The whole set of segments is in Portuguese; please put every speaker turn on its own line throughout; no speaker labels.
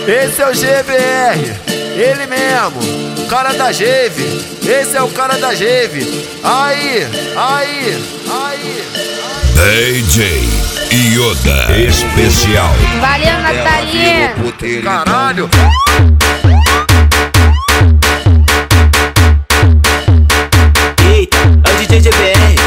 Esse é o GBR, ele mesmo, cara da Geve. Esse é o cara da Geve. Aí.
DJ Yoda especial.
Valeu, Natalina.
Caralho.
Eita, é o DJ GBR.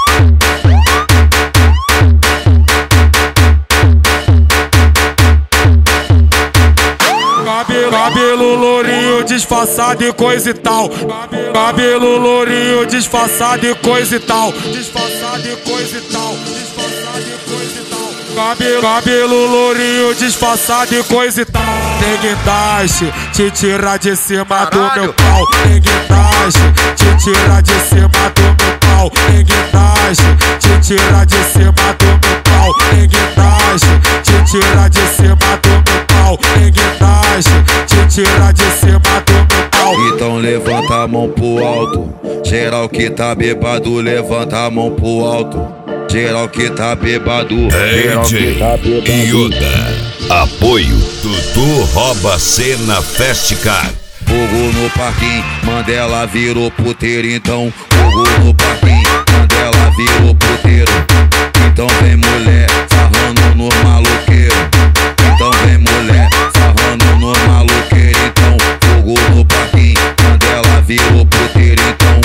Cabelo lourinho, disfarçado e coisa e tal. Cabelo lourinho, disfarçado e coisa e tal. Disfarçado e coisa e tal. Disfarçado e coisa e tal. Cabelo lourinho, disfarçado e coisa e tal. Tem guindaste, te tirar de cima do meu pau. Tem guindaste, te tirar de cima do meu pau. Tem guindaste, te tirar de cima do meu pau. Tem guindaste, te tirar de cima do meu pau. Tem guindaste, te tirar de cima do meu pau.
Então levanta a mão pro alto. Geral que tá bêbado, levanta a mão pro alto. Geral que tá bêbado,
DJ Yoda. Apoio Tutu Rouba Cena Festcar.
Fogo no parquinho, Mandela virou puteiro. Então fogo no parquinho, Mandela virou puteiro. Então vem mulher, sarrando no maloqueiro. Então vem mulher, sarrando no maloqueiro. Então fogo no parquinho, Mandela virou puteiro. Então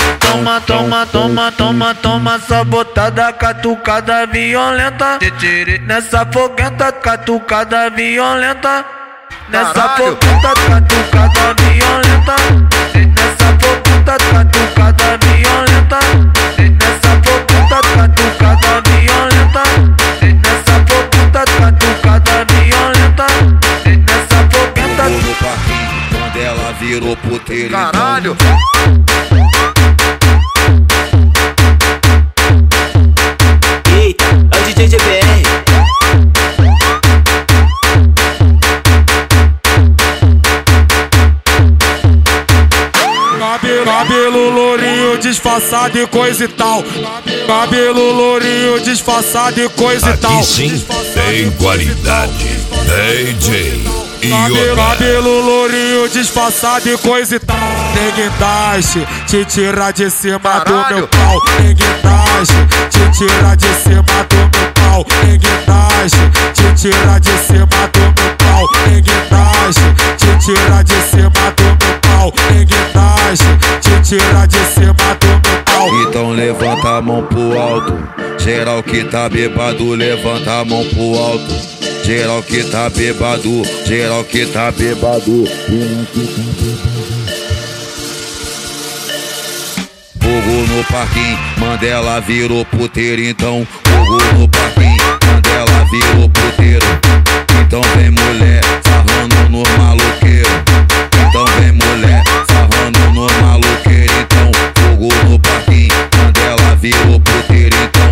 toma sabotada, catucada violenta. Nessa foguenta, catucada violenta. Nessa foguenta, catucada violenta. Nessa foguenta, catucada violenta. Nessa foguenta, catucada violenta. Nessa foguenta, catucada violenta. Nessa foguenta.
no parquinho, Mandela virou puteiro.
Caralho.
Eita, é o DJ GBR.
Cabelo lourinho, disfarçado e coisa e tal. Cabelo lourinho, disfarçado e coisa e tal.
Aqui sim tem qualidade. DJ Yoda.
Cabelo lourinho, disfarçado e coisa e tal. Tem guindaste, te tirar de cima do meu pau. Tem guindaste, te tirar de cima do meu pau. Tem guindaste, te tirar de cima do meu pau. Tem guindaste, te tirar de cima do meu pau. Tem guindaste, te tirar de cima do meu pau.
Então levanta a mão pro alto. Geral que tá bêbado, levanta a mão pro alto. Geral que tá bêbado, geral que tá bêbado. Fogo no parquinho, Mandela virou puteiro. Então fogo no parquinho, Mandela virou puteiro. Então vem mulher, sarrando no maloqueiro. Então vem mulher, sarrando no maloqueiro. Então fogo no parquinho, Mandela virou puteiro. Então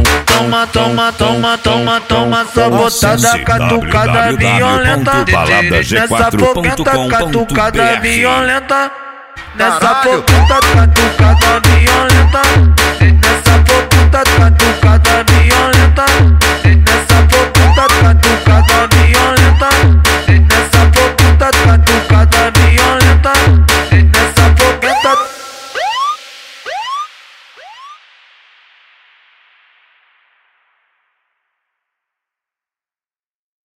toma sabotada, catucada violenta. Nessa foguenta, catucada violenta. Nessa foguenta, catucada violenta. Nessa foguenta, catucada